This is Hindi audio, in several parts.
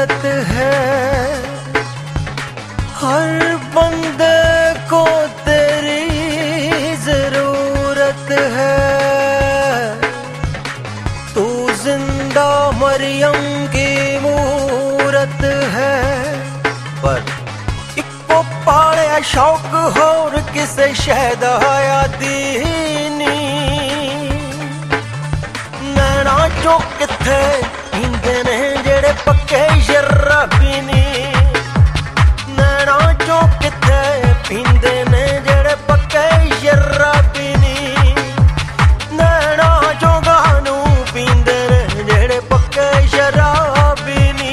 सूरत है, हर बंदे को तेरी जरूरत है। तू जिंदा मरियम की मूरत है, पर इको पाले शौक होर किसे शहद यादीनी। नैना चो किथे पींदे ने जेड़े पक्के शराबी नी। नैना चो किथे पींदे ने जेड़े पक्के शराबी नी। नैना चो गानू पींदे ने जेड़े पक्के शराबी नी।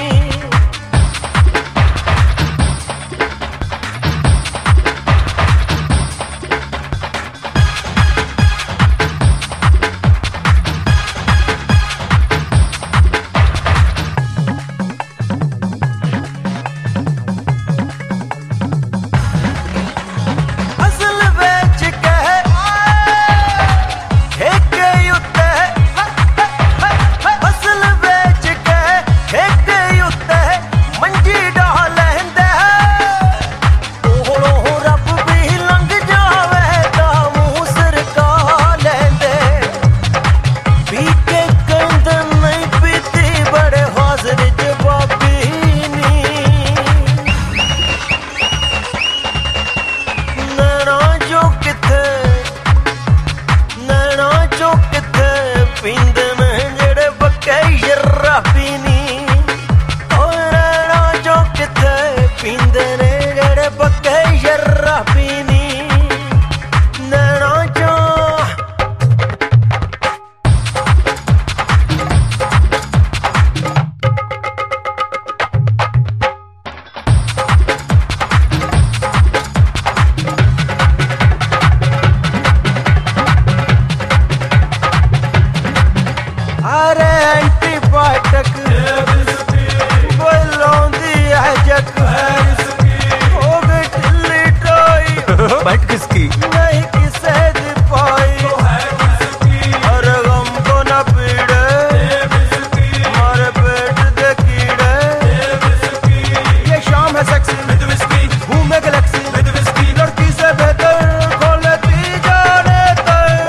बट किसकी नहीं किसे दी पाई, और गम को न पीड़े हमारे पेट दे कीड़े। ये शाम है सेक्सी घूमे गैलेक्सी, लड़की से बेहतर खोलती जाने तक।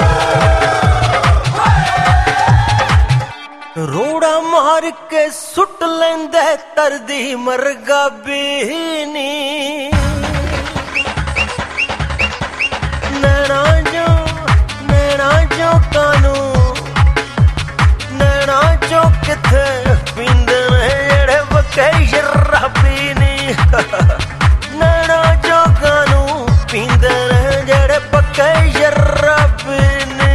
रोड़ा मार के सुट लेंदे तरदी मरगा बीनी। नैना जो कानू नैना जो किथे पींदे ने जेड़े पक्के शराबी नी। नैना जो कानू पींदे ने जेड़े पक्के शराबी नी।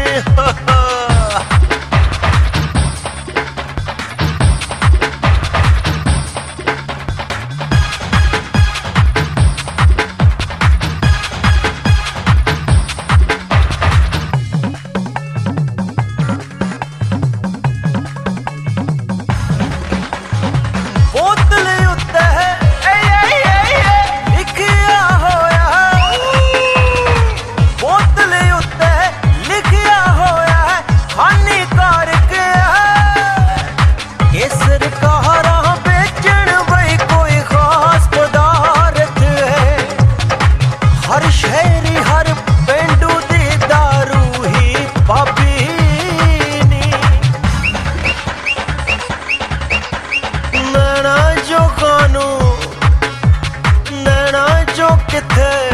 नैना जो किथे